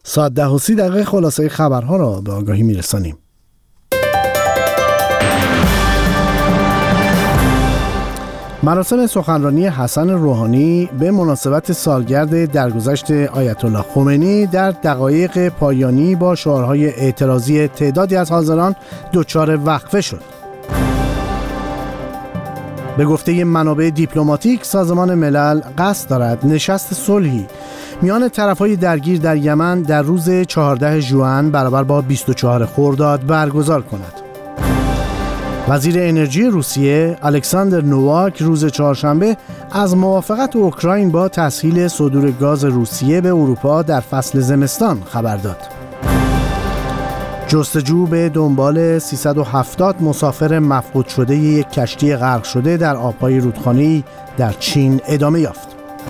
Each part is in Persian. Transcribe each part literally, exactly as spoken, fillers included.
ساعت ده و سی دقیقه خلاصه خبرها را به آگاهی میرسانیم. مراسم سخنرانی حسن روحانی به مناسبت سالگرد درگذشت آیت الله خمینی در دقایق پایانی با شعارهای اعتراضی تعدادی از حاضران دچار وقفه شد. به گفته منابع دیپلماتیک، سازمان ملل قصد دارد نشست صلحی میان طرفهای درگیر در یمن در روز چهاردهم ژوئن برابر با بیست و چهارم خرداد برگزار کند. وزیر انرژی روسیه الکساندر نوواک روز چهارشنبه از موافقت اوکراین با تسهیل صدور گاز روسیه به اروپا در فصل زمستان خبر داد. جستجو به دنبال سیصد و هفتاد مسافر مفقود شده یک کشتی غرق شده در آبهای رودخانه‌ای در چین ادامه یافت.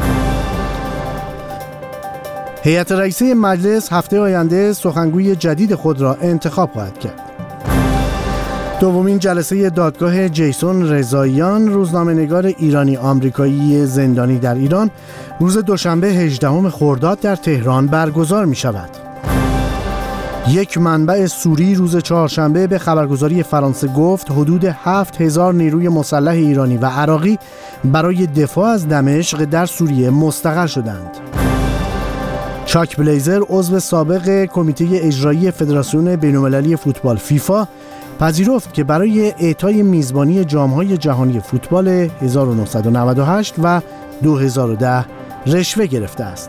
هیئت رئیسه مجلس هفته آینده سخنگوی جدید خود را انتخاب خواهد کرد. دومین جلسه دادگاه جیسون رضاییان، روزنامه‌نگار ایرانی آمریکایی زندانی در ایران، روز دوشنبه هجدهم خرداد در تهران برگزار می شود. یک منبع سوری روز چهارشنبه به خبرگزاری فرانسه گفت حدود هفت هزار نیروی مسلح ایرانی و عراقی برای دفاع از دمشق در سوریه مستقر شدند. چاک بلیزر، عضو سابق کمیته اجرایی فدراسیون بین‌المللی فوتبال فیفا، پذیرفت که برای اعطای میزبانی جام‌های جهانی فوتبال هزار و نهصد و نود و هشت و دو هزار و ده رشوه گرفته است.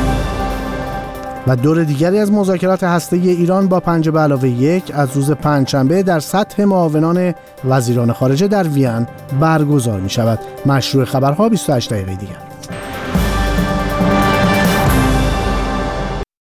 و دور دیگری از مذاکرات هسته‌ای ایران با پنج به علاوه یک از روز پنجشنبه در سطح معاونان وزیران خارجه در وین برگزار می شود. مشروع خبرها بیست و هشت دقیقه دیگر.